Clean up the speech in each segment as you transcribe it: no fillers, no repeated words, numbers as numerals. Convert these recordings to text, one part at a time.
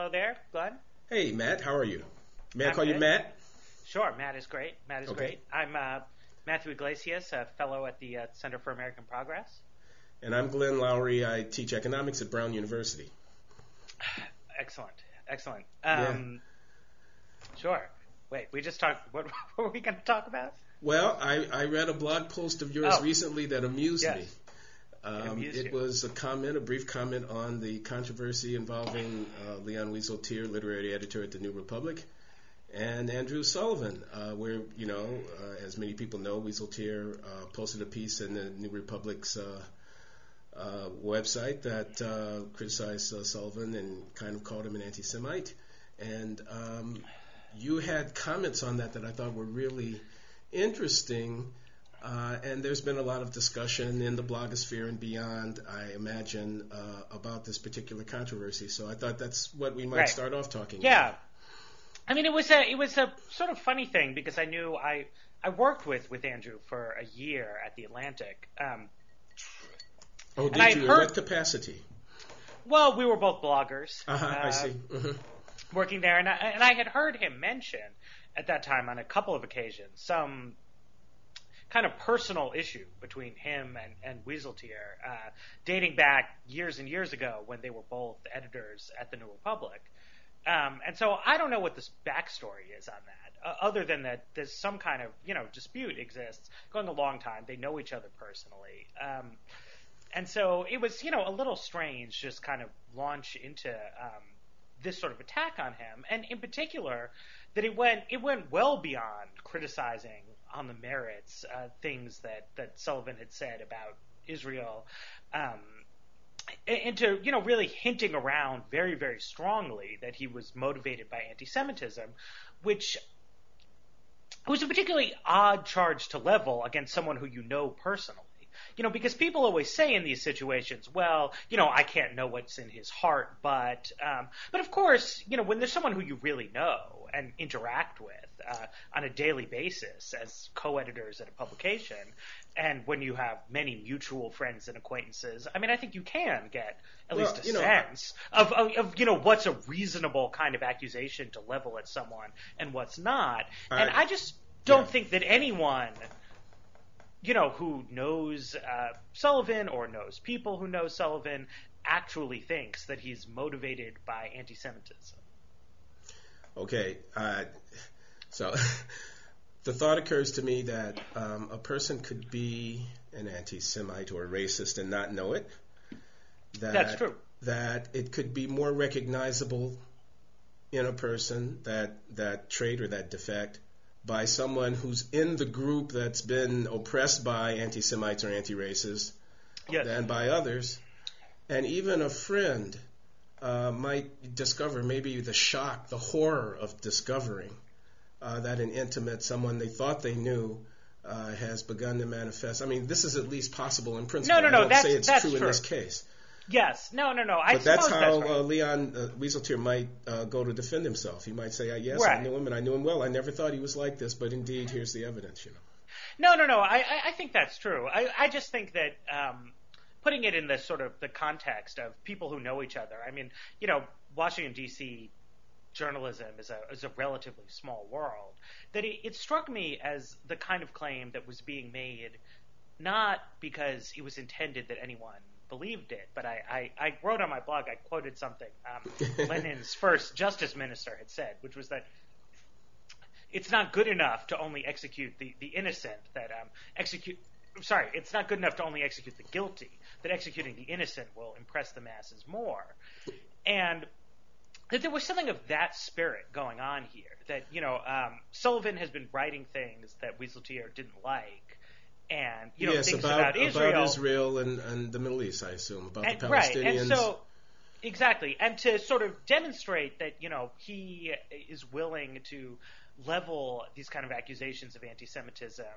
Hello there, Glenn. Hey, Matt, how are you? May I I'm call you good. Matt? Sure, Matt is great. Matt is Okay. great. I'm Matthew Iglesias, a fellow at the Center for American Progress. And I'm Glenn Lowry. I teach economics at Brown University. Excellent, excellent. Yeah. Sure. Wait, we just talked. What were we going to talk about? Well, I read a blog post of yours Oh, recently that amused yes. me. It amused It you. was a brief comment on the controversy involving Leon Wieseltier, literary editor at the New Republic, and Andrew Sullivan, where, as many people know, Wieseltier posted a piece in the New Republic's website that criticized Sullivan and kind of called him an anti-Semite. And you had comments on that I thought were really interesting. And there's been a lot of discussion in the blogosphere and beyond, I imagine, about this particular controversy. So I thought that's what we might Right. start off talking Yeah. about. I mean, it was a sort of funny thing because I knew I worked with Andrew for a year at the Atlantic. Oh, And I did you? In heard- what capacity? Well, we were both bloggers. I see. Working there, and I had heard him mention at that time on a couple of occasions some kind of personal issue between him and Wieseltier, dating back years and years ago when they were both editors at the New Republic. And so I don't know what this backstory is on that, other than that there's some kind of dispute exists going a long time. They know each other personally. And so it was, a little strange just kind of launch into this sort of attack on him, and in particular that it went well beyond criticizing on the merits things that Sullivan had said about Israel, into really hinting around very, very strongly that he was motivated by anti-Semitism, which was a particularly odd charge to level against someone who you know personally. Because people always say in these situations, well, I can't know what's in his heart, but of course, when there's someone who you really know and interact with on a daily basis as co-editors at a publication, and when you have many mutual friends and acquaintances, I mean, I think you can get at least a sense of what's a reasonable kind of accusation to level at someone and what's not. And I just don't think that anyone who knows Sullivan or knows people who know Sullivan actually thinks that he's motivated by anti-Semitism. Okay. So the thought occurs to me that a person could be an anti-Semite or a racist and not know it. That's true. That it could be more recognizable in a person, that trait or that defect, by someone who's in the group that's been oppressed by anti-Semites or anti-racists than by others. And even a friend might discover maybe the shock, the horror of discovering that an intimate, someone they thought they knew, has begun to manifest. I mean, this is at least possible in principle. No, I don't say it's that's true in true. this case. Yes. No. But that's how right. Leon Wieseltier might go to defend himself. He might say, yes, Right. I knew him, and I knew him well. I never thought he was like this, but indeed, here's the evidence, No. I think that's true. I just think that putting it in the sort of the context of people who know each other. I mean, Washington D.C. journalism is a relatively small world. That it struck me as the kind of claim that was being made, not because it was intended that anyone believed it, but I wrote on my blog, I quoted something Lenin's first justice minister had said, which was that it's not good enough to only execute the innocent, it's not good enough to only execute the guilty, that executing the innocent will impress the masses more. And that there was something of that spirit going on here, that, Sullivan has been writing things that Wieseltier didn't like, and yes, things about Israel and the Middle East, I assume, about the Palestinians. Right, and so exactly, and to sort of demonstrate that he is willing to level these kind of accusations of anti-Semitism,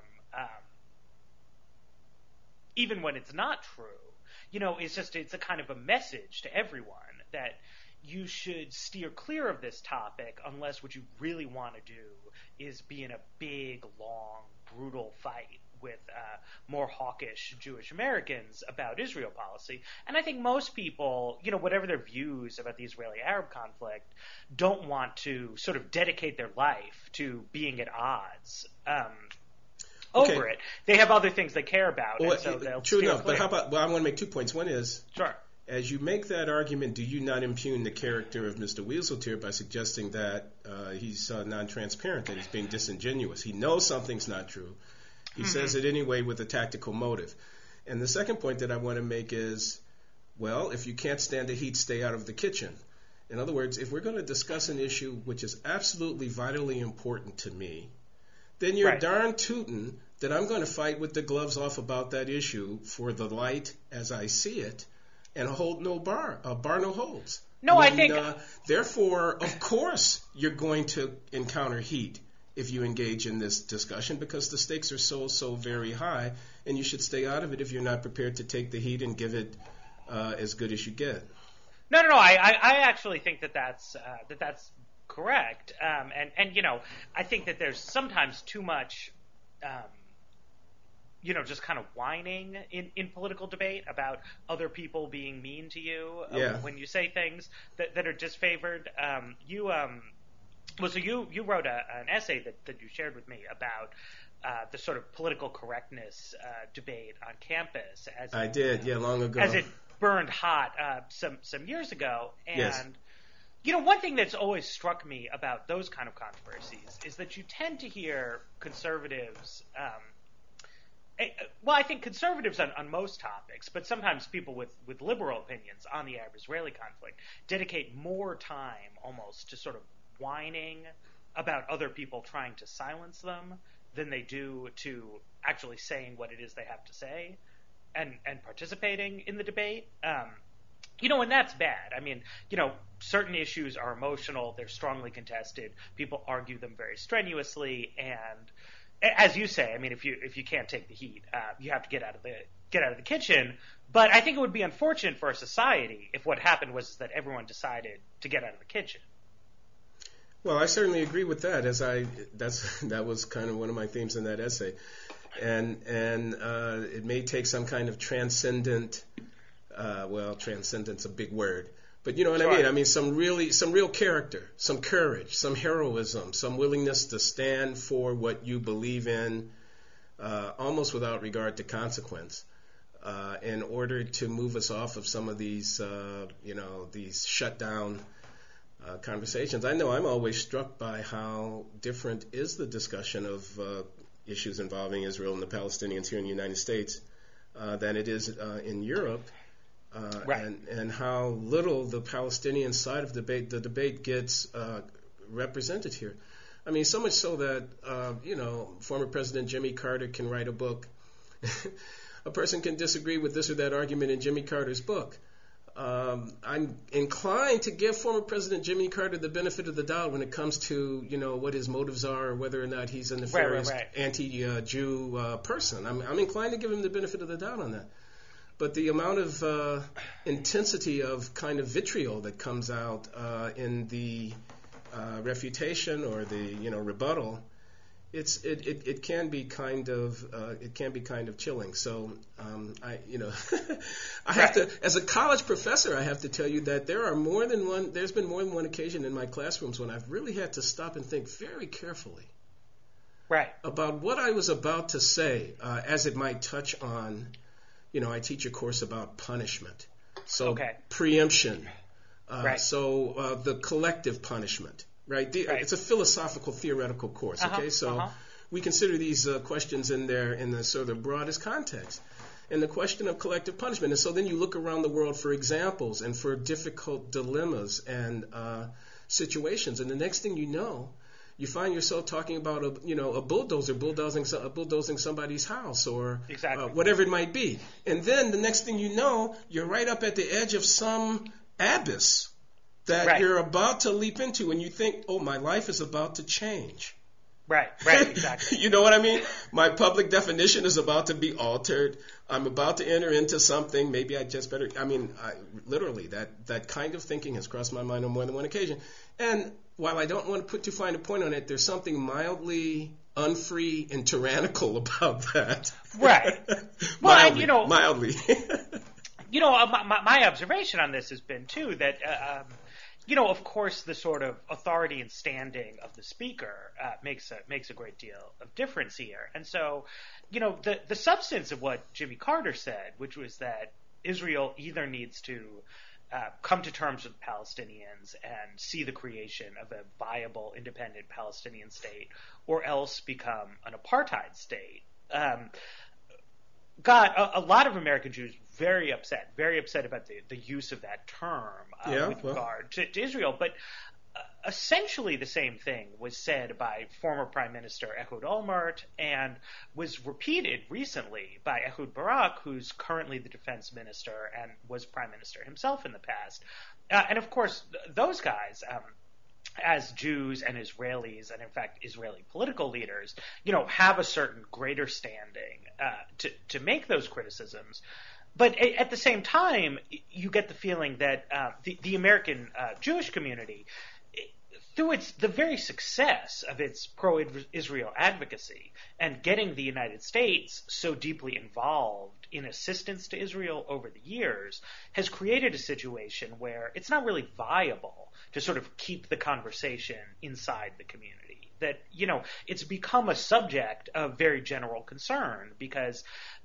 even when it's not true. It's a kind of a message to everyone that you should steer clear of this topic unless what you really want to do is be in a big, long, brutal fight more hawkish Jewish Americans about Israel policy. And I think most people, whatever their views about the Israeli-Arab conflict, don't want to sort of dedicate their life to being at odds over it. They have other things they care about, and so they'll true steer enough. clear. But how about? Well, I want to make 2 points. One is, sure. As you make that argument, do you not impugn the character of Mr. Wieseltier by suggesting that he's non-transparent, that he's being disingenuous? He knows something's not true. He says it anyway with a tactical motive. And the second point that I want to make is, well, if you can't stand the heat, stay out of the kitchen. In other words, if we're going to discuss an issue which is absolutely vitally important to me, then you're darn tootin' that I'm going to fight with the gloves off about that issue for the light as I see it, and hold no bar no holds. No, I think... therefore, of course, you're going to encounter heat if you engage in this discussion, because the stakes are so very high, and you should stay out of it if you're not prepared to take the heat and give it as good as you get. No. I actually think that's correct. And I think that there's sometimes too much, just kind of whining in political debate about other people being mean to you when you say things that are disfavored. You wrote an essay that you shared with me about the sort of political correctness debate on campus. I did, long ago. As it burned hot some years ago. And, yes. One thing that's always struck me about those kind of controversies is that you tend to hear conservatives I think conservatives on most topics, but sometimes people with liberal opinions on the Arab-Israeli conflict dedicate more time almost to sort of whining about other people trying to silence them than they do to actually saying what it is they have to say and participating in the debate. And that's bad. I mean, certain issues are emotional, they're strongly contested, people argue them very strenuously, and as you say, I mean, if you can't take the heat, you have to get out of the kitchen. But I think it would be unfortunate for a society if what happened was that everyone decided to get out of the kitchen. Well, I certainly agree with that. That was kind of one of my themes in that essay, and it may take some kind of transcendent. Transcendent's a big word. But you know what I mean? I mean, some real character, some courage, some heroism, some willingness to stand for what you believe in, almost without regard to consequence, in order to move us off of some of these, these shutdown conversations. I know I'm always struck by how different is the discussion of issues involving Israel and the Palestinians here in the United States than it is in Europe. And how little the Palestinian side of the debate gets represented here. I mean, so much so that, former President Jimmy Carter can write a book. A person can disagree with this or that argument in Jimmy Carter's book. I'm inclined to give former President Jimmy Carter the benefit of the doubt when it comes to, what his motives are or whether or not he's a nefarious anti-Jew person. I'm inclined to give him the benefit of the doubt on that. But the amount of intensity of kind of vitriol that comes out in the refutation or the rebuttal, it can be kind of chilling. So I have to, as a college professor, I have to tell you that there's been more than one occasion in my classrooms when I've really had to stop and think very carefully about what I was about to say, as it might touch on. I teach a course about punishment, so preemption, so the collective punishment, right? It's a philosophical, theoretical course, we consider these questions in the sort of broadest context, and the question of collective punishment. And so then you look around the world for examples and for difficult dilemmas and situations, and the next thing you know, you find yourself talking about a bulldozer bulldozing somebody's house or whatever it might be. And then the next thing you know, you're right up at the edge of some abyss that you're about to leap into, and you think, oh, my life is about to change. Right, exactly. You know what I mean? My public definition is about to be altered. I'm about to enter into something. Maybe I just better. I mean, literally, that kind of thinking has crossed my mind on more than one occasion. And while I don't want to put too fine a point on it, there's something mildly unfree and tyrannical about that. Right. Mildly, Well, mildly. My observation on this has been too that of course, the sort of authority and standing of the speaker makes a great deal of difference here. And so, the substance of what Jimmy Carter said, which was that Israel either needs to come to terms with Palestinians and see the creation of a viable, independent Palestinian state, or else become an apartheid state, got a lot of American Jews very upset about the use of that term with regard to Israel. But essentially the same thing was said by former Prime Minister Ehud Olmert and was repeated recently by Ehud Barak, who's currently the defense minister and was prime minister himself in the past. And of course, those guys, as Jews and Israelis, and in fact Israeli political leaders, have a certain greater standing to make those criticisms. But at the same time, you get the feeling that the American Jewish community, through the very success of its pro-Israel advocacy and getting the United States so deeply involved in assistance to Israel over the years, has created a situation where it's not really viable to sort of keep the conversation inside the community. That, it's become a subject of very general concern because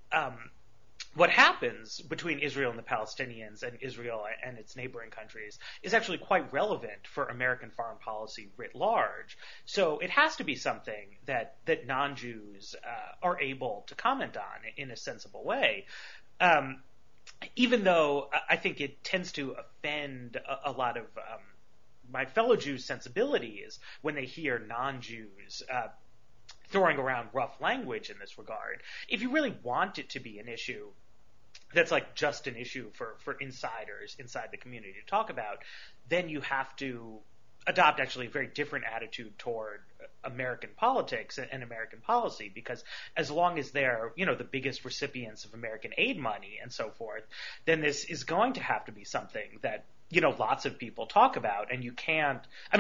what happens between Israel and the Palestinians and Israel and its neighboring countries is actually quite relevant for American foreign policy writ large. So it has to be something that non-Jews are able to comment on in a sensible way. Even though I think it tends to offend a lot of my fellow Jews' sensibilities when they hear non-Jews throwing around rough language in this regard. If you really want it to be an issue that's like just an issue for insiders inside the community to talk about, then you have to adopt actually a very different attitude toward American politics and American policy, because as long as they're, the biggest recipients of American aid money and so forth, then this is going to have to be something that, lots of people talk about, and you can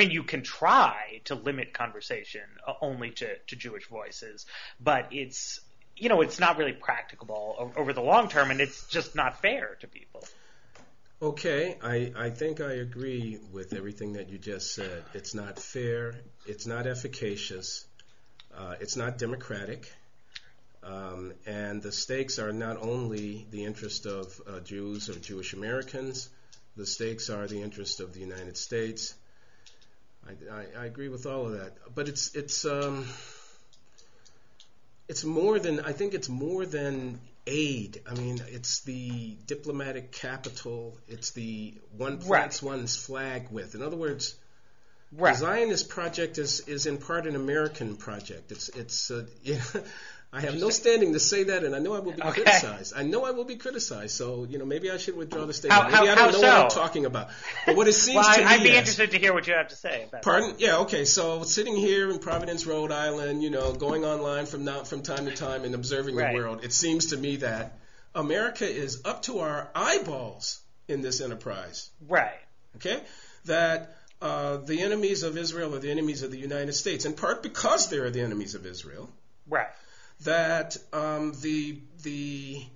try to limit conversation only to Jewish voices, but it's not really practicable over the long term, and it's just not fair to people. Okay, I think I agree with everything that you just said. It's not fair, it's not efficacious, it's not democratic, and the stakes are not only the interest of Jews or Jewish Americans, the stakes are the interest of the United States. I agree with all of that, but it's more than, I think it's more than aid. I mean, it's the diplomatic capital. It's the one plants one's flag with. In other words, the Zionist project is in part an American project. I have no standing to say that, and I know I will be criticized. So, maybe I should withdraw the statement. Maybe I don't know what I'm talking about. But what it seems to me I'd be interested to hear what you have to say about Pardon? that. Yeah, okay. So sitting here in Providence, Rhode Island, going online from time to time and observing the world, it seems to me that America is up to our eyeballs in this enterprise. Right. Okay? That the enemies of Israel are the enemies of the United States, in part because they are the enemies of Israel. Right. That the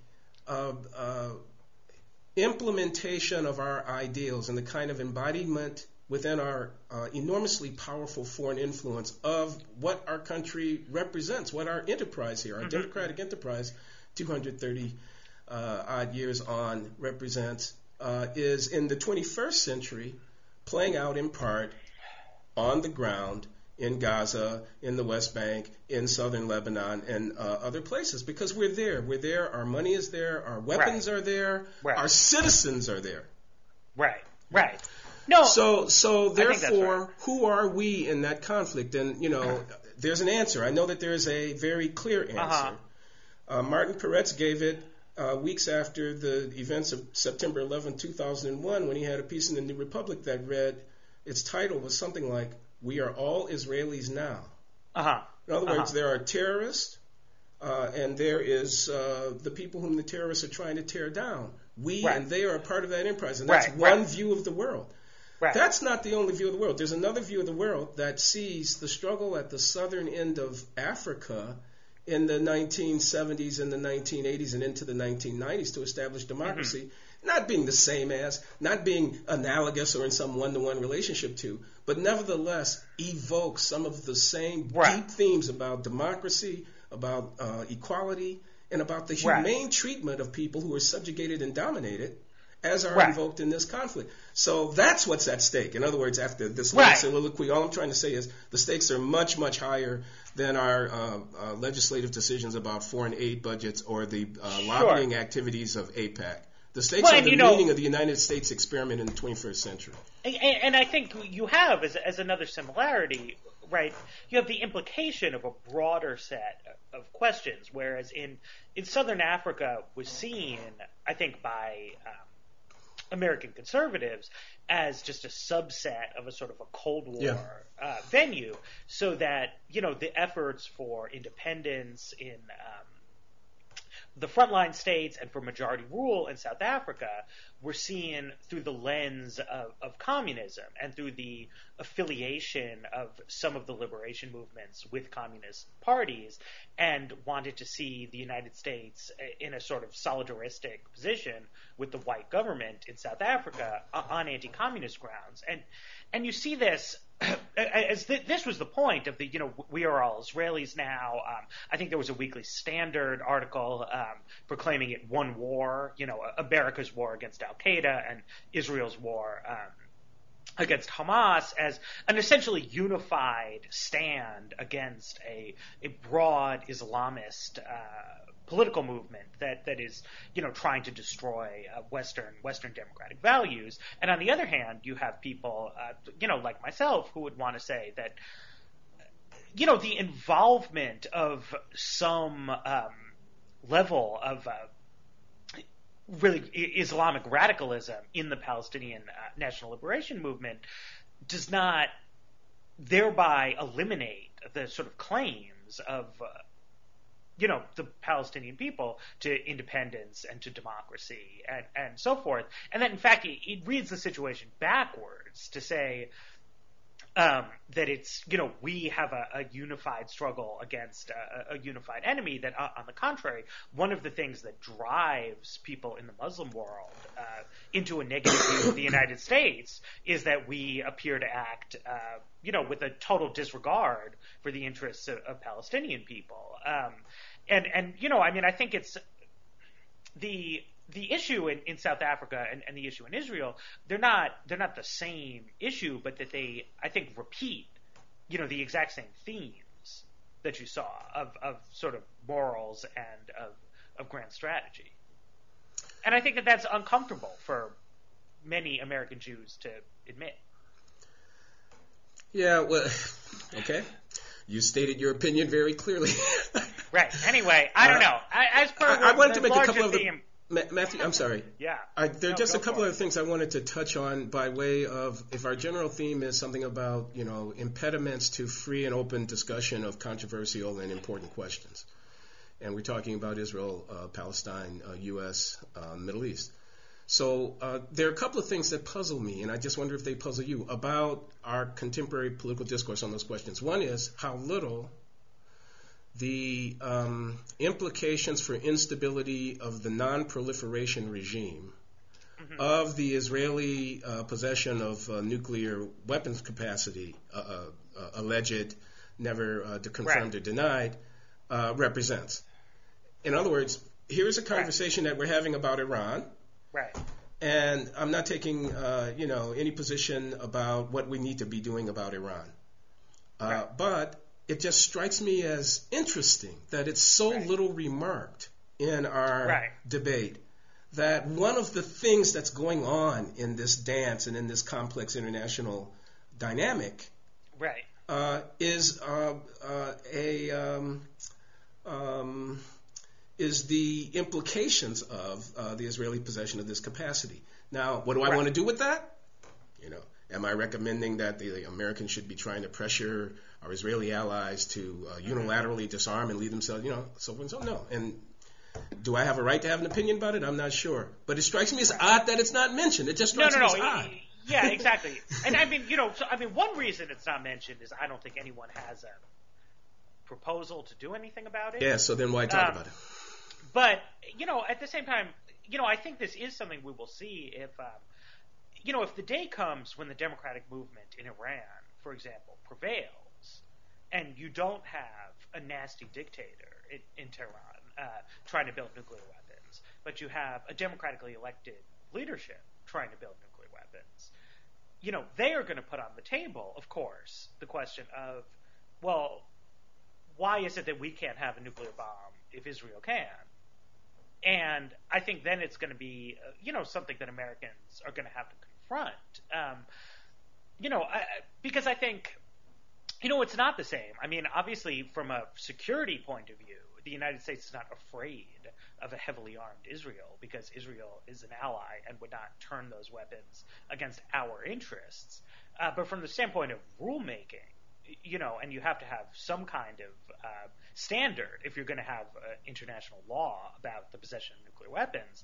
implementation of our ideals and the kind of embodiment within our enormously powerful foreign influence of what our country represents, what our enterprise here, our democratic enterprise, 230 odd years on, represents, is in the 21st century playing out in part on the ground in Gaza, in the West Bank, in southern Lebanon, and other places, because we're there. We're there. Our money is there. Our weapons are there. Our citizens are there. Right. No. So therefore, who are we in that conflict? And there's an answer. I know that there is a very clear answer. Martin Peretz gave it weeks after the events of September 11, 2001, when he had a piece in the New Republic that read, its title was something like, "We are all Israelis now." In other words, there are terrorists, and there is the people whom the terrorists are trying to tear down. We and they are a part of that enterprise, and that's one view of the world. Right. That's not the only view of the world. There's another view of the world that sees the struggle at the southern end of Africa in the 1970s and the 1980s and into the 1990s to establish democracy, not being the same as, not being analogous or in some one-to-one relationship to, but nevertheless evokes some of the same deep themes about democracy, about equality, and about the humane treatment of people who are subjugated and dominated, as are invoked in this conflict. So that's what's at stake. In other words, after this long soliloquy, all I'm trying to say is the stakes are much, much higher than our legislative decisions about foreign aid budgets or the lobbying activities of AIPAC. The stakes are the meaning of the United States experiment in the 21st century. And I think you have, as another similarity, right, you have the implication of a broader set of questions, whereas in Southern Africa was seen, I think, by American conservatives as just a subset of a sort of a Cold War venue, so that, the efforts for independence in the frontline states and for majority rule in South Africa were seen through the lens of communism and through the affiliation of some of the liberation movements with communist parties, and wanted to see the United States in a sort of solidaristic position with the white government in South Africa on anti-communist grounds. And you see this as this was the point of the, we are all Israelis now. I think there was a Weekly Standard article proclaiming it one war, America's war against Al-Qaeda and Israel's war against Hamas, as an essentially unified stand against a broad Islamist political movement that is, trying to destroy Western democratic values. And on the other hand, you have people, like myself, who would want to say that, the involvement of some level of really Islamic radicalism in the Palestinian National Liberation Movement does not thereby eliminate the sort of claims of the Palestinian people to independence and to democracy and so forth. And that, in fact, it reads the situation backwards to say that it's, we have a unified struggle against a unified enemy, that on the contrary, one of the things that drives people in the Muslim world into a negative view of the United States is that we appear to act, with a total disregard for the interests of Palestinian people. I think it's the issue in South Africa and the issue in Israel, they're not the same issue, but that they, I think, repeat, the exact same themes that you saw of sort of morals and of grand strategy. And I think that that's uncomfortable for many American Jews to admit. Yeah, well, okay. You stated your opinion very clearly. Right. Anyway, I don't know. As per I wanted to make a couple theme, of Matthew, I'm sorry. Yeah. There are just a couple of things I wanted to touch on by way of, if our general theme is something about, impediments to free and open discussion of controversial and important questions. And we're talking about Israel, Palestine, U.S., Middle East. So there are a couple of things that puzzle me, and I just wonder if they puzzle you, about our contemporary political discourse on those questions. One is how little the implications for instability of the non-proliferation regime, of the Israeli possession of nuclear weapons capacity, alleged, never confirmed or denied, represents. In other words, here's a conversation that we're having about Iran. Right. And I'm not taking, any position about what we need to be doing about Iran. But it just strikes me as interesting that it's so little remarked in our debate, that one of the things that's going on in this dance and in this complex international dynamic is the implications of the Israeli possession of this capacity. Now, what do I want to do with that? Am I recommending that the Americans should be trying to pressure our Israeli allies to unilaterally disarm and leave themselves, so and so? No. And do I have a right to have an opinion about it? I'm not sure. But it strikes me as odd that it's not mentioned. It just strikes me as odd. Yeah, exactly. And I mean, one reason it's not mentioned is I don't think anyone has a proposal to do anything about it. Yeah, so then why talk about it? But, at the same time, I think this is something we will see if the day comes when the democratic movement in Iran, for example, prevails, and you don't have a nasty dictator in Tehran trying to build nuclear weapons, but you have a democratically elected leadership trying to build nuclear weapons, they are going to put on the table, of course, the question of, well, why is it that we can't have a nuclear bomb if Israel can? And I think then it's going to be, something that Americans are going to have to confront. Because I think, it's not the same. I mean, obviously, from a security point of view, the United States is not afraid of a heavily armed Israel because Israel is an ally and would not turn those weapons against our interests. But from the standpoint of rulemaking, and you have to have some kind of standard if you're going to have international law about the possession of nuclear weapons,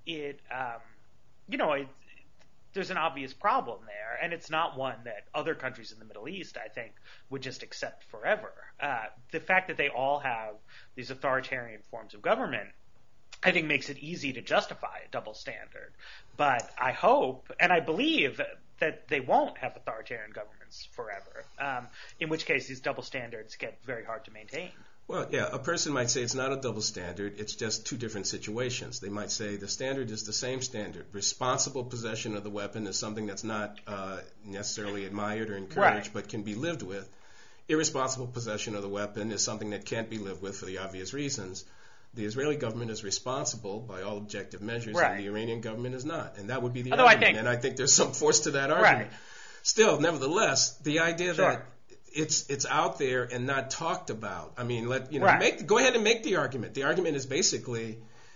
there's an obvious problem there, and it's not one that other countries in the Middle East, I think, would just accept forever. The fact that they all have these authoritarian forms of government, I think, makes it easy to justify a double standard. But I hope, and I believe, that they won't have authoritarian governments forever, in which case these double standards get very hard to maintain. Well, yeah, a person might say it's not a double standard, it's just two different situations. They might say the standard is the same standard. Responsible possession of the weapon is something that's not necessarily admired or encouraged, but can be lived with. Irresponsible possession of the weapon is something that can't be lived with for the obvious reasons. The Israeli government is responsible by all objective measures, and the Iranian government is not. And that would be the argument. And I think there's some force to that argument. Still, nevertheless, the idea that it's out there and not talked about. I mean, go ahead and make the argument. The argument is basically,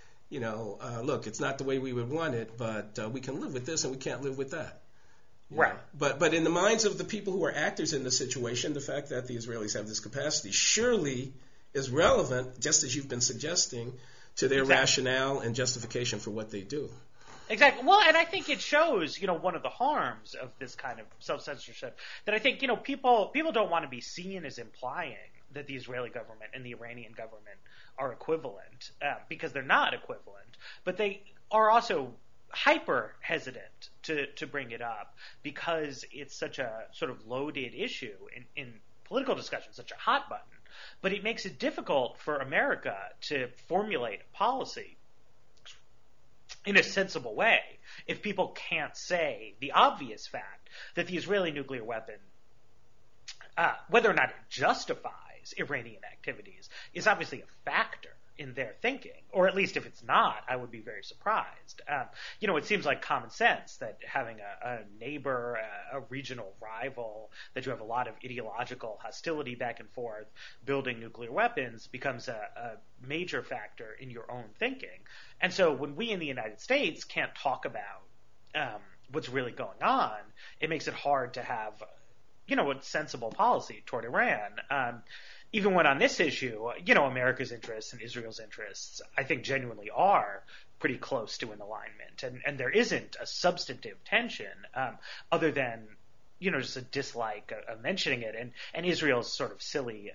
look, it's not the way we would want it, but we can live with this and we can't live with that. But in the minds of the people who are actors in the situation, the fact that the Israelis have this capacity surely is relevant, just as you've been suggesting, to their rationale and justification for what they do. Exactly. Well, and I think it shows, one of the harms of this kind of self-censorship, that I think, people don't want to be seen as implying that the Israeli government and the Iranian government are equivalent, because they're not equivalent, but they are also hyper hesitant to bring it up because it's such a sort of loaded issue in political discussion, such a hot button. But it makes it difficult for America to formulate a policy in a sensible way if people can't say the obvious fact that the Israeli nuclear weapon, whether or not it justifies Iranian activities, is obviously a factor in their thinking. Or at least if it's not, I would be very surprised. It seems like common sense that having a neighbor, a regional rival, that you have a lot of ideological hostility back and forth, building nuclear weapons becomes a major factor in your own thinking. And so when we in the United States can't talk about what's really going on, it makes it hard to have, a sensible policy toward Iran. Even when on this issue, America's interests and Israel's interests, I think genuinely are pretty close to an alignment. And there isn't a substantive tension other than, just a dislike of mentioning it. And Israel's sort of silly,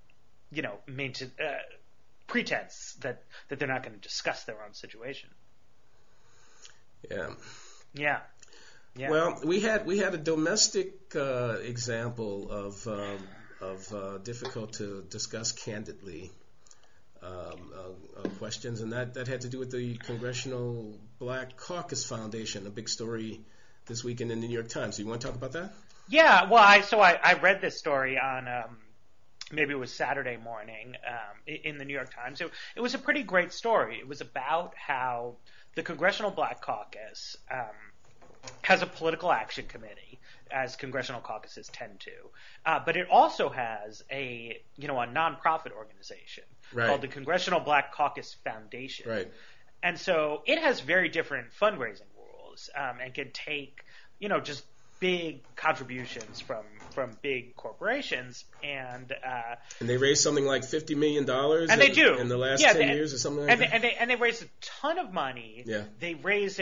pretense that they're not going to discuss their own situation. Yeah. Well, we had a domestic example of difficult to discuss candidly questions, and that had to do with the Congressional Black Caucus Foundation, a big story this weekend in the New York Times. Do you want to talk about that? Yeah, well, I read this story on maybe it was Saturday morning in the New York Times. It was a pretty great story. It was about how the Congressional Black Caucus has a political action committee, as congressional caucuses tend to, but it also has a nonprofit organization called the Congressional Black Caucus Foundation. Right. And so it has very different fundraising rules and can take just big contributions from big corporations, and they raised something like $50 million and they do in the last 10 years or something like that. And they raised a ton of money. Yeah. They raise it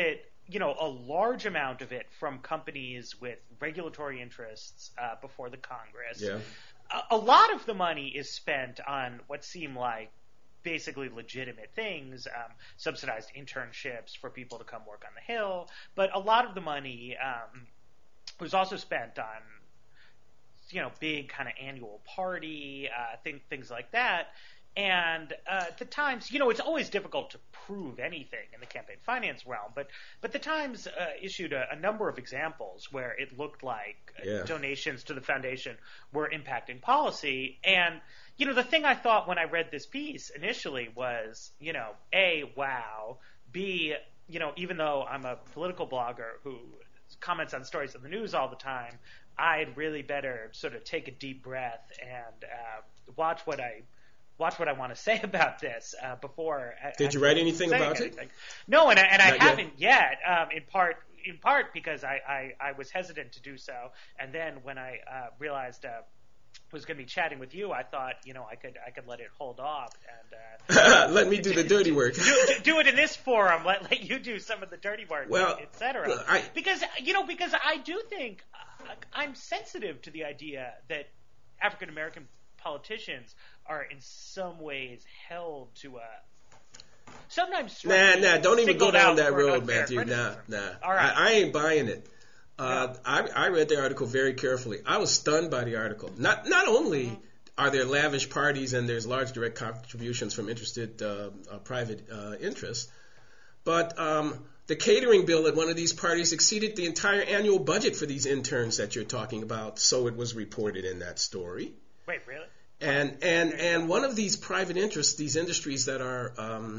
a large amount of it from companies with regulatory interests before the Congress. Yeah. A lot of the money is spent on what seem like basically legitimate things, subsidized internships for people to come work on the Hill. But a lot of the money was also spent on, big kind of annual party, things like that. And the Times, it's always difficult to prove anything in the campaign finance realm, but the Times issued a number of examples where it looked like donations to the foundation were impacting policy. And, the thing I thought when I read this piece initially was, A, wow, B, even though I'm a political blogger who comments on stories in the news all the time, I'd really better sort of take a deep breath and watch what I want to say about this before. Did you write anything about it? No, and I haven't yet. In part because I was hesitant to do so, and then when I realized was going to be chatting with you, I thought I could let it hold off and let me do the dirty work. do it in this forum. Let you do some of the dirty work, etc. Because I do think I'm sensitive to the idea that African American politicians are in some ways held to a sometimes don't even go down that road, Matthew. All right. I ain't buying it. I read the article very carefully. I was stunned by the article. Not only are there lavish parties and there's large direct contributions from interested private interests, but the catering bill at one of these parties exceeded the entire annual budget for these interns that you're talking about. So it was reported in that story. Wait, really? And one of these private interests, these industries that are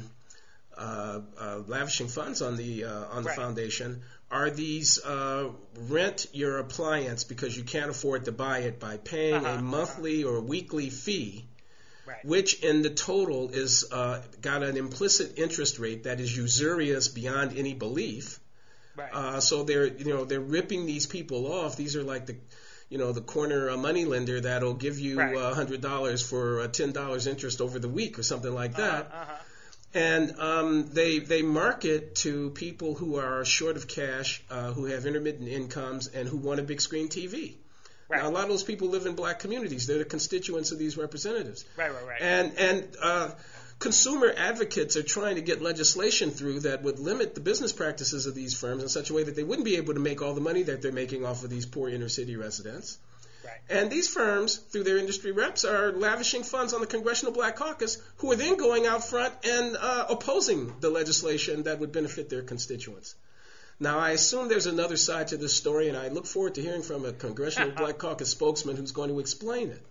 lavishing funds on the foundation, are these rent your appliance because you can't afford to buy it by paying a monthly or weekly fee, which in the total is got an implicit interest rate that is usurious beyond any belief. So they're ripping these people off. These are like the corner money lender that'll give you $100 for $10 interest over the week or something like that. And they market to people who are short of cash, who have intermittent incomes, and who want a big screen TV. Now, a lot of those people live in black communities. They're the constituents of these representatives. Right. And consumer advocates are trying to get legislation through that would limit the business practices of these firms in such a way that they wouldn't be able to make all the money that they're making off of these poor inner city residents. And these firms, through their industry reps, are lavishing funds on the Congressional Black Caucus, who are then going out front and opposing the legislation that would benefit their constituents. Now, I assume there's another side to this story, and I look forward to hearing from a Congressional Black Caucus spokesman who's going to explain it.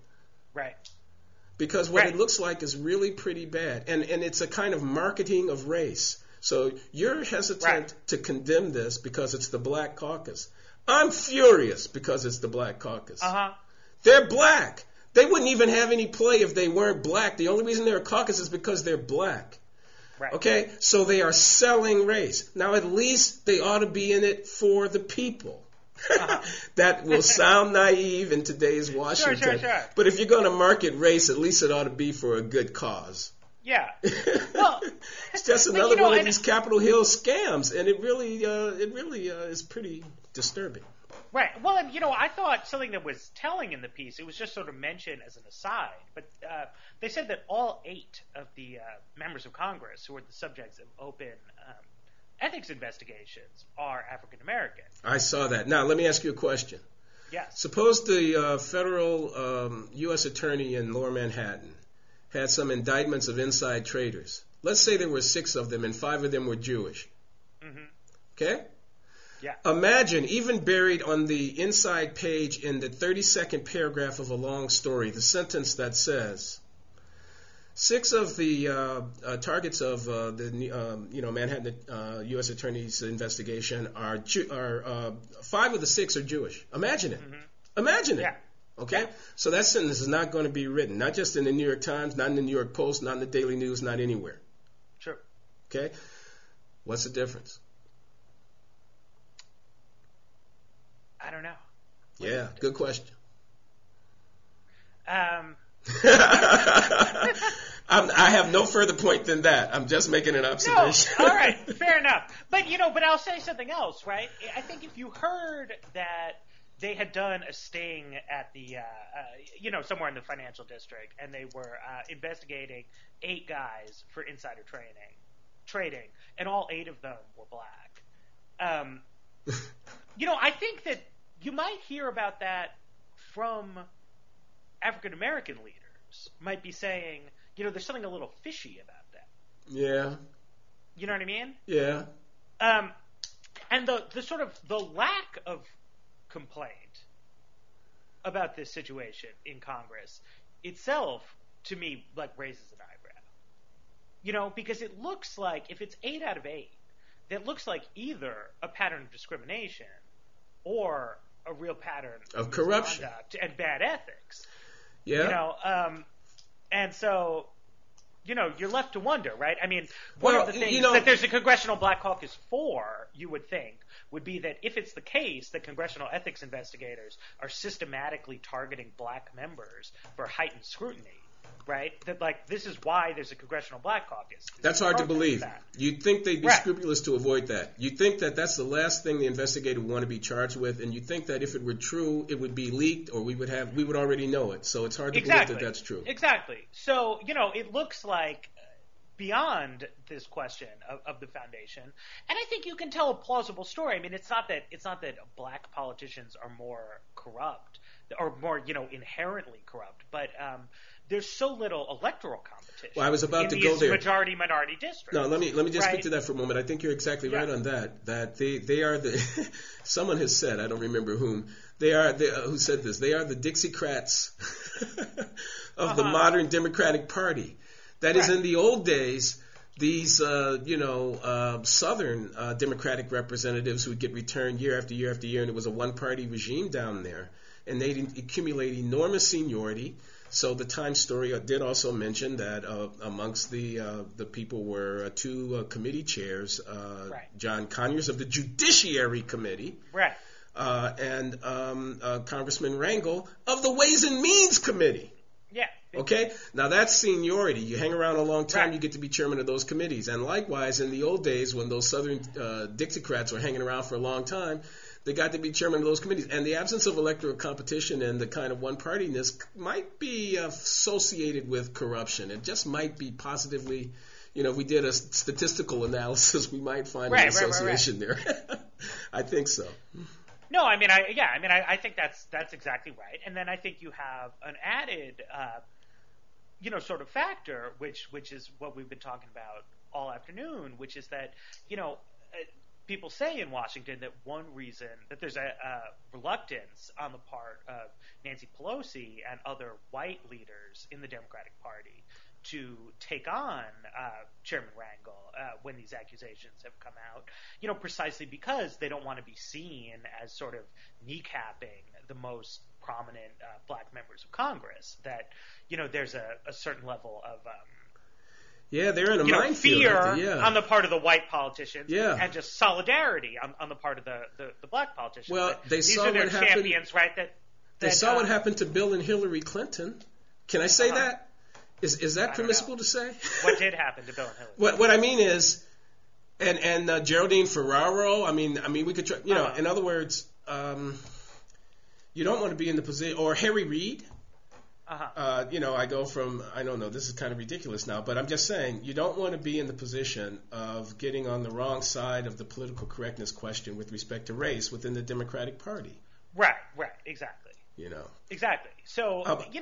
Because what it looks like is really pretty bad. And it's a kind of marketing of race. So you're hesitant to condemn this because it's the Black Caucus. I'm furious because it's the Black Caucus. They're black. They wouldn't even have any play if they weren't black. The only reason they're a caucus is because they're black. Okay? So they are selling race. Now, at least they ought to be in it for the people. That will sound naive in today's Washington. Sure. But if you're going to market race, at least it ought to be for a good cause. Yeah. Well, it's just another one of these Capitol Hill scams, and it really is pretty disturbing. Right. Well, and, I thought something that was telling in the piece, it was just sort of mentioned as an aside, but they said that all 8 of the members of Congress who were the subjects of open ethics investigations are African American. I saw that. Now, let me ask you a question. Yes. Suppose the federal U.S. attorney in Lower Manhattan had some indictments of inside traders. Let's say there were 6 of them and 5 of them were Jewish. Okay? Yeah. Imagine, even buried on the inside page in the 32nd paragraph of a long story, the sentence that says, 6 of the targets of the Manhattan U.S. Attorney's investigation are 5 of the 6 are Jewish. Imagine it. Imagine it. Yeah. Okay? Yeah. So that sentence is not going to be written, not just in the New York Times, not in the New York Post, not in the Daily News, not anywhere. Sure. Okay? What's the difference? I don't know. Yeah, good question. I have no further point than that. I'm just making an observation. No, all right, fair enough. But but I'll say something else, right? I think if you heard that they had done a sting at the, somewhere in the financial district, and they were investigating 8 guys for insider trading, and all 8 of them were black. I think that you might hear about that from African American leaders. Might be saying, there's something a little fishy about that. Yeah. You know what I mean? Yeah. And the sort of the lack of complaint about this situation in Congress itself, to me, raises an eyebrow. Because it looks like, if it's 8 out of 8, that looks like either a pattern of discrimination or a real pattern of corruption and bad ethics. Yeah. And so, you're left to wonder, right? I mean, one of the things that there's a Congressional Black Caucus for, you would think, would be that if it's the case that congressional ethics investigators are systematically targeting black members for heightened scrutiny, right? That this is why there's a Congressional Black Caucus. That's hard to believe. You'd think they'd be scrupulous to avoid that. You'd think that that's the last thing the investigator would want to be charged with, and you'd think that if it were true, it would be leaked, or we would already know it. So it's hard to believe that that's true. Exactly. So, it looks like beyond this question of the foundation, and I think you can tell a plausible story. I mean, it's not that black politicians are more corrupt or more, inherently corrupt, but there's so little electoral competition. Well, I was about in to go there. Majority-minority districts. No, let me just speak to that for a moment. I think you're exactly right on that. That they are the someone has said, I don't remember whom, who said this. They are the Dixiecrats of the modern Democratic Party. That is, in the old days, these Southern Democratic representatives who would get returned year after year after year, and it was a one-party regime down there, and they'd accumulate enormous seniority. So the Times story did also mention that amongst the people were 2 committee chairs, John Conyers of the Judiciary Committee, and Congressman Rangel of the Ways and Means Committee. Yeah. Okay? Now that's seniority. You hang around a long time, you get to be chairman of those committees. And likewise, in the old days when those Southern Dixiecrats were hanging around for a long time, they got to be chairman of those committees. And the absence of electoral competition and the kind of one-partiness might be associated with corruption. It just might be positively, if we did a statistical analysis, we might find an association there. I think so. No, I think that's exactly right. And then I think you have an added, sort of factor, which is what we've been talking about all afternoon, which is that, people say in Washington that one reason that there's a reluctance on the part of Nancy Pelosi and other white leaders in the Democratic Party to take on Chairman Rangel when these accusations have come out, precisely because they don't want to be seen as sort of kneecapping the most prominent black members of Congress. That, there's a certain level of they're in a minefield. Fear on the part of the white politicians, and just solidarity on the part of the black politicians. Well, these are their champions, right? They saw what happened to Bill and Hillary Clinton. Can I say that? Is that permissible to say? What did happen to Bill and Hillary? What I mean is, and Geraldine Ferraro. I mean, we could try. In other words, you don't want to be in the position, or Harry Reid. I go from, I don't know, this is kind of ridiculous now, but I'm just saying, you don't want to be in the position of getting on the wrong side of the political correctness question with respect to race within the Democratic Party. Right, exactly. Exactly. So,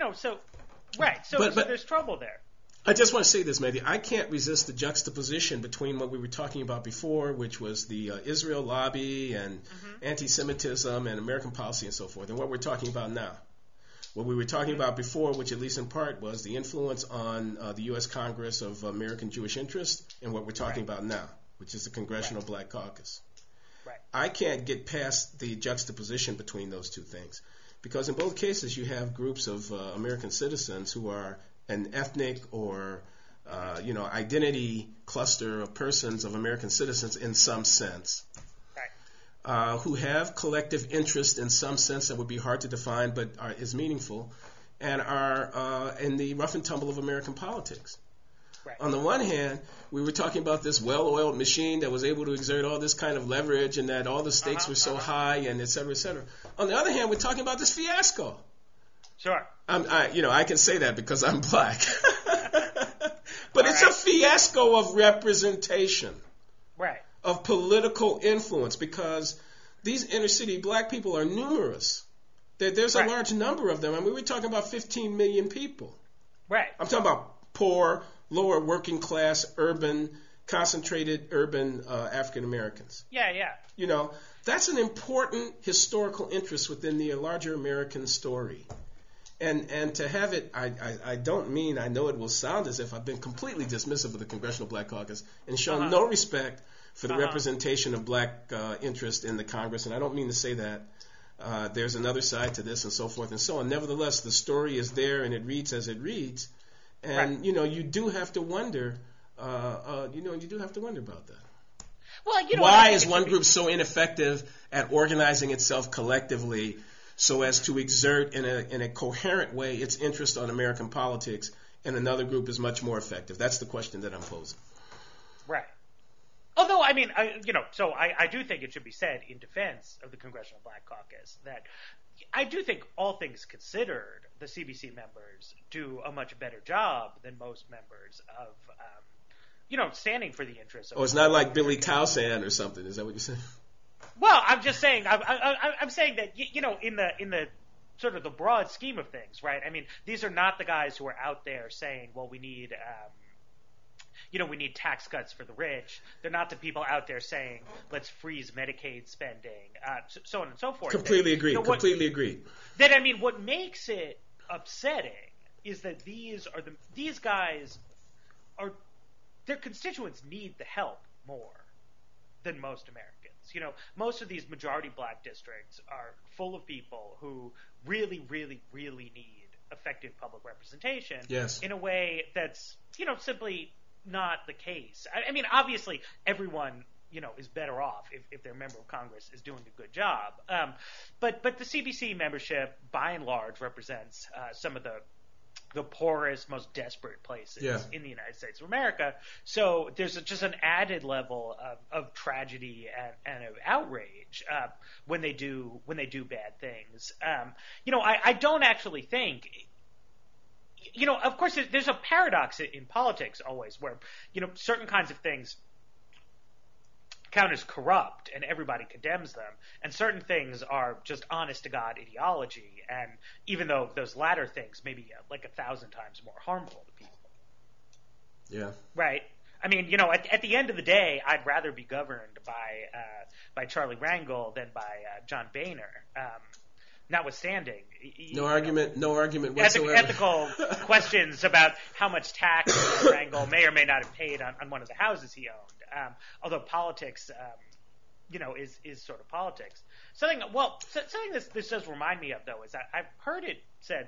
so there's trouble there. I just want to say this, maybe. I can't resist the juxtaposition between what we were talking about before, which was the Israel lobby and anti-Semitism and American policy and so forth, and what we're talking about now. What we were talking about before, which at least in part was the influence on the U.S. Congress of American Jewish interest, and what we're talking about now, which is the Congressional Black Caucus. Right. I can't get past the juxtaposition between those two things, because in both cases you have groups of American citizens who are an ethnic or identity cluster of persons of American citizens in some sense. Who have collective interest in some sense that would be hard to define but is meaningful, and are in the rough and tumble of American politics. Right. On the one hand, we were talking about this well-oiled machine that was able to exert all this kind of leverage and that all the stakes were so high and et cetera, et cetera. On the other hand, we're talking about this fiasco. Sure. I can say that because I'm black. But it's a fiasco of representation. Right. Of political influence, because these inner city black people are numerous. There's a large number of them. I mean, we're talking about 15 million people. Right. I'm talking about poor, lower working class, concentrated urban African Americans. Yeah. That's an important historical interest within the larger American story. And to have it, I don't mean, I know it will sound as if I've been completely dismissive of the Congressional Black Caucus and shown no respect for the representation of black interest in the Congress, and I don't mean to say that. There's another side to this and so forth and so on. Nevertheless, the story is there and it reads as it reads. And, you do have to wonder, you do have to wonder about that. Well, why is one group so ineffective at organizing itself collectively so as to exert in a coherent way its interest on American politics, and another group is much more effective? That's the question that I'm posing. Right. Although, I mean, I do think it should be said in defense of the Congressional Black Caucus that I do think, all things considered, the CBC members do a much better job than most members of, standing for the interests of... Oh, it's not like Billy Cowsand or something. Is that what you're saying? Well, I'm just saying, I'm saying that, in the sort of the broad scheme of things, right? I mean, these are not the guys who are out there saying, well, we need tax cuts for the rich. They're not the people out there saying, let's freeze Medicaid spending, so on and so forth. Completely agreed. Then, I mean, what makes it upsetting is that these guys their constituents need the help more than most Americans. Most of these majority black districts are full of people who really, really, really need effective public representation in a way that's, simply not the case. I mean, obviously, everyone, is better off if their member of Congress is doing a good job. But the CBC membership, by and large, represents some of the poorest, most desperate places in the United States of America. So there's just an added level of tragedy and of outrage when they do bad things. I don't actually think. Of course, there's a paradox in politics always where, certain kinds of things count as corrupt and everybody condemns them, and certain things are just honest-to-God ideology, and even though those latter things may be like 1,000 times more harmful to people. Yeah. Right? I mean, at the end of the day, I'd rather be governed by Charlie Rangel than by John Boehner. Notwithstanding, no argument whatsoever. Ethical questions about how much tax Rangel may or may not have paid on one of the houses he owned. Although politics, is sort of politics. Something this does remind me of, though, is that I've heard it said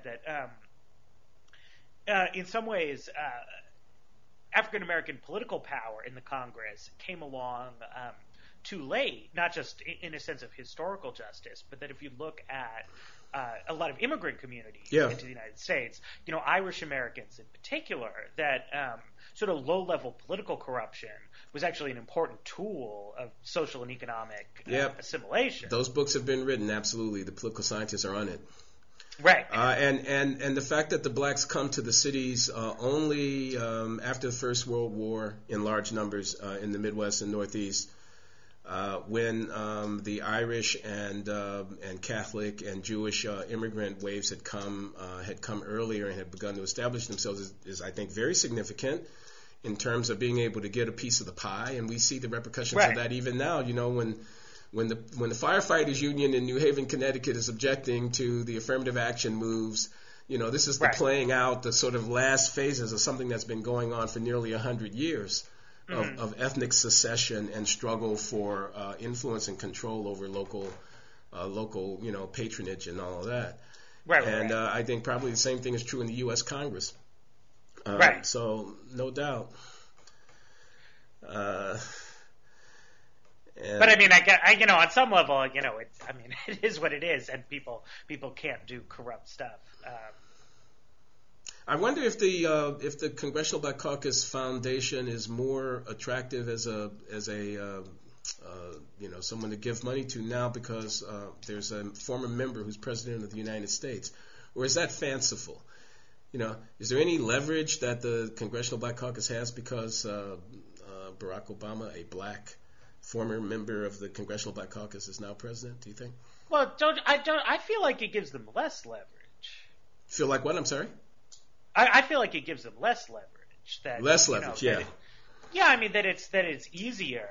that in some ways African American political power in the Congress came along too late, not just in a sense of historical justice, but that if you look at a lot of immigrant communities into the United States, Irish Americans in particular, that sort of low-level political corruption was actually an important tool of social and economic assimilation. Those books have been written, absolutely. The political scientists are on it. Right. And the fact that the blacks come to the cities only after the First World War in large numbers in the Midwest and Northeast, when the Irish and Catholic and Jewish immigrant waves had come earlier and had begun to establish themselves is I think very significant in terms of being able to get a piece of the pie, and we see the repercussions of that even now. When the firefighters union in New Haven, Connecticut is objecting to the affirmative action moves, this is the playing out the sort of last phases of something that's been going on for nearly 100 years. Of ethnic secession and struggle for influence and control over local patronage and all of that. I think probably the same thing is true in the U.S. Congress. So no doubt. But I mean, on some level, it is what it is, and people can't do corrupt stuff. I wonder if the Congressional Black Caucus Foundation is more attractive as a someone to give money to now because there's a former member who's president of the United States, or is that fanciful? Is there any leverage that the Congressional Black Caucus has because Barack Obama, a black former member of the Congressional Black Caucus, is now president? Do you think? Well, I feel like it gives them less leverage. Feel like what? I'm sorry. I feel like it gives them less leverage. Less leverage, yeah. I mean that it's easier.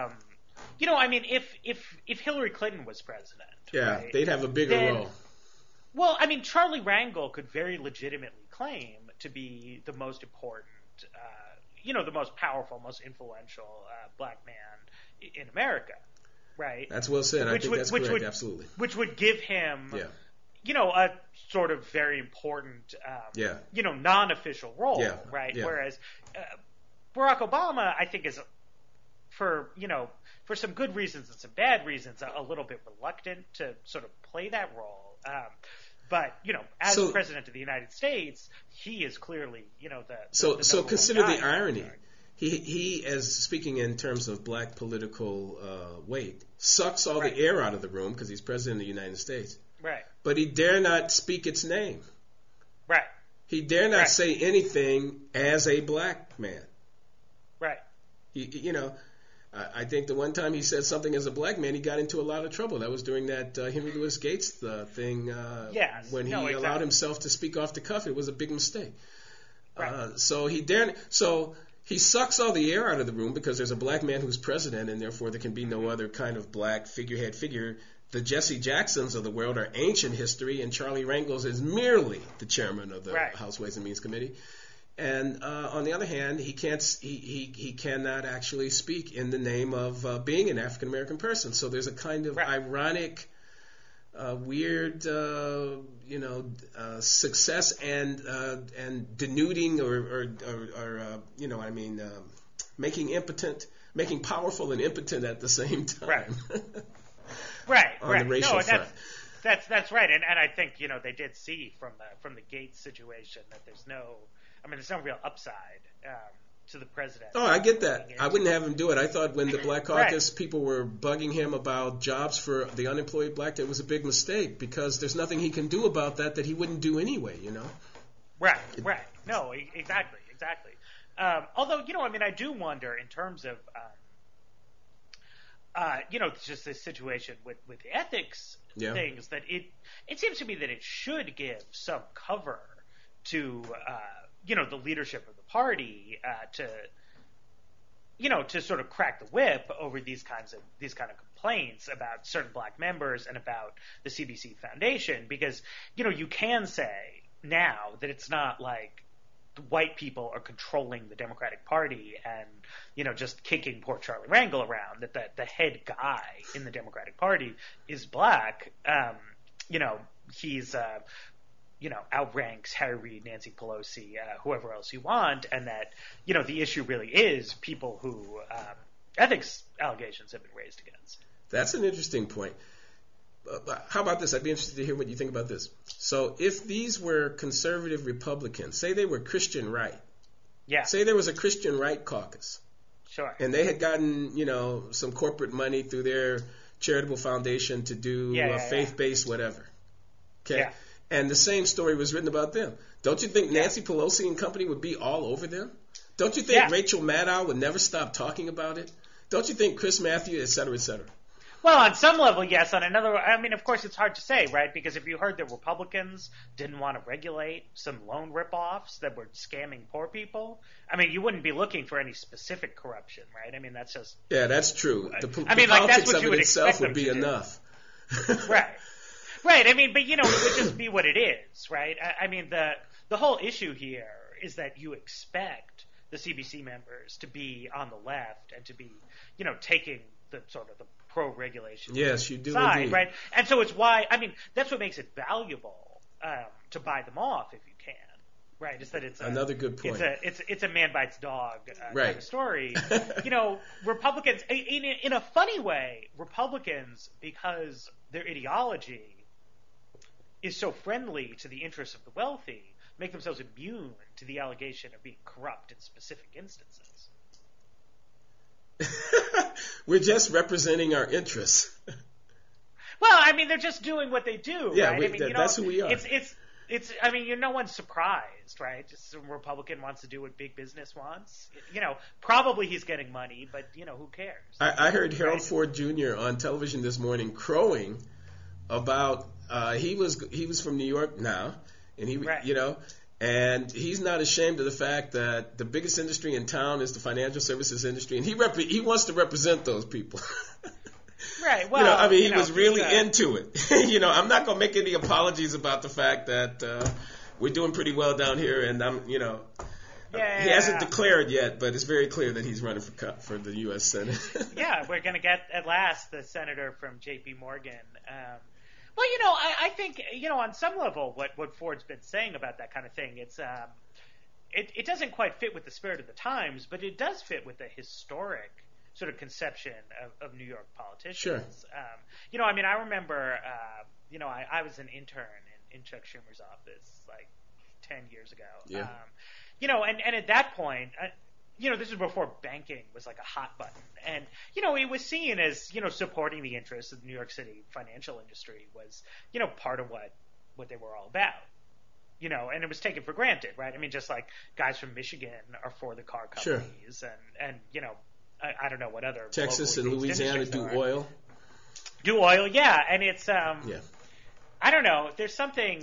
If Hillary Clinton was president, right, they'd have a bigger role. Well, I mean, Charlie Rangel could very legitimately claim to be the most important, the most powerful, most influential black man in America, right? That's well said. I think that's correct. Absolutely. Which would give him, a sort of very important, non-official role, right? Yeah. Whereas Barack Obama, I think, is for some good reasons and some bad reasons, a little bit reluctant to sort of play that role. But as president of the United States, he is clearly, the consider the irony. He, as speaking in terms of black political weight, sucks all the air out of the room because he's president of the United States. Right. But he dare not speak its name. Right. He dare not say anything as a black man. Right. I think the one time he said something as a black man, he got into a lot of trouble. That was during that Henry Louis Gates thing when he allowed himself to speak off the cuff. It was a big mistake. Right. So he sucks all the air out of the room because there's a black man who's president, and therefore there can be no other kind of black figurehead figure. The Jesse Jacksons of the world are ancient history, and Charlie Rangel is merely the chairman of the House Ways and Means Committee. And on the other hand, he cannot actually speak in the name of being an African American person. So there's a kind of ironic, weird, success and denuding making powerful and impotent at the same time. Right. On the racial front. That's right. And I think they did see from the Gates situation that there's no real upside to the president. Oh, I get that. I wouldn't have him do it. I thought when the Black Caucus people were bugging him about jobs for the unemployed black, that was a big mistake because there's nothing he can do about that he wouldn't do anyway, Right. No, exactly. Although, I do wonder in terms of, just this situation with the ethics things that it seems to me that it should give some cover to the leadership of the party to sort of crack the whip over these kind of complaints about certain black members and about the CBC Foundation, because you can say now that it's not like the white people are controlling the Democratic Party and just kicking poor Charlie Rangel around, that the head guy in the Democratic Party is black. He's outranks Harry Reid, Nancy Pelosi, whoever else you want, and that, the issue really is people who ethics allegations have been raised against. That's an interesting point. How about this? I'd be interested to hear what you think about this. So if these were conservative Republicans, say they were Christian right, say there was a Christian right caucus, sure, and they had gotten, some corporate money through their charitable foundation to do faith-based whatever, okay? Yeah. And the same story was written about them. Don't you think Nancy Pelosi and company would be all over them? Don't you think Rachel Maddow would never stop talking about it? Don't you think Chris Matthews, et cetera, et cetera? Well, on some level, yes. On another, of course, it's hard to say, right? Because if you heard that Republicans didn't want to regulate some loan ripoffs that were scamming poor people, you wouldn't be looking for any specific corruption, right? That's just... Yeah, that's true. The politics that's what of it itself would be enough. Right. Right, but it would just be what it is, right? The whole issue here is that you expect the CBC members to be on the left and to be, taking the sort of the pro-regulation yes, you do side, indeed. Right? And so it's why, that's what makes it valuable to buy them off if you can, right? Is that it's another good point. It's a man bites dog right. kind of story. Republicans, in a funny way, Republicans, because their ideology is so friendly to the interests of the wealthy, make themselves immune to the allegation of being corrupt in specific instances. We're just representing our interests. Well, I mean, they're just doing what they do, Yeah, right? I mean, that's who we are. It's. I mean, no one's surprised, right? Just some Republican wants to do what big business wants. Probably he's getting money, but who cares? I heard Harold Ford Jr. on television this morning crowing about he was from New York now, and he and he's not ashamed of the fact that the biggest industry in town is the financial services industry, and he wants to represent those people. Right. Well, he was really into it. I'm not gonna make any apologies about the fact that we're doing pretty well down here, and he hasn't declared yet, but it's very clear that he's running for the U.S. Senate. Yeah, we're gonna get at last the senator from J.P. Morgan. Well, I think on some level, what Ford's been saying about that kind of thing, it doesn't quite fit with the spirit of the times, but it does fit with the historic sort of conception of New York politicians. Sure. I mean, I remember, I was an intern in Chuck Schumer's office like 10 years ago. Yeah. And at that point, this was before banking was like a hot button. And, it was seen as, supporting the interests of the New York City financial industry was, part of what they were all about. And it was taken for granted, right? I mean, just like guys from Michigan are for the car companies and I don't know what other Texas and Louisiana do oil. Do oil, yeah, and it's yeah. I don't know. There's something.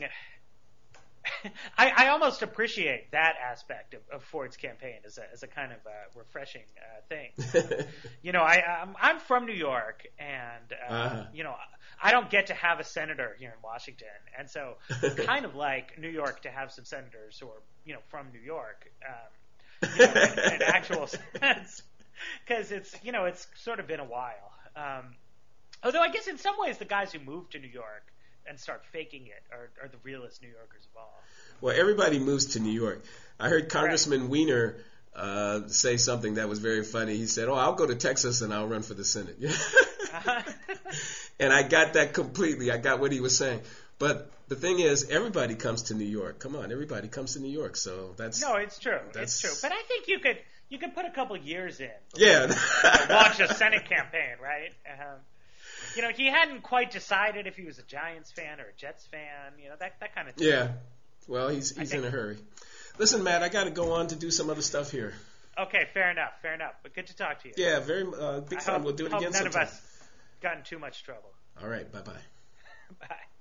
I almost appreciate that aspect of Ford's campaign as a kind of refreshing thing. I'm from New York, and I don't get to have a senator here in Washington, and so it's kind of like New York to have some senators who are from New York, in an actual sense. Because it's sort of been a while. Although I guess in some ways the guys who move to New York and start faking it are the realest New Yorkers of all. Well, everybody moves to New York. I heard Congressman Weiner say something that was very funny. He said, I'll go to Texas and I'll run for the Senate. And I got that completely. I got what he was saying. But the thing is, everybody comes to New York. Come on, everybody comes to New York. So that's... No, it's true. It's true. But I think you could put a couple years in. Yeah. Launch a Senate campaign, right? He hadn't quite decided if he was a Giants fan or a Jets fan, that kind of thing. Yeah. Well, he's in a hurry. Listen, Matt, I got to go on to do some other stuff here. Okay, fair enough. But good to talk to you. Yeah, very big time. We'll do it again sometime. None of us got in too much trouble. All right, bye-bye. Bye.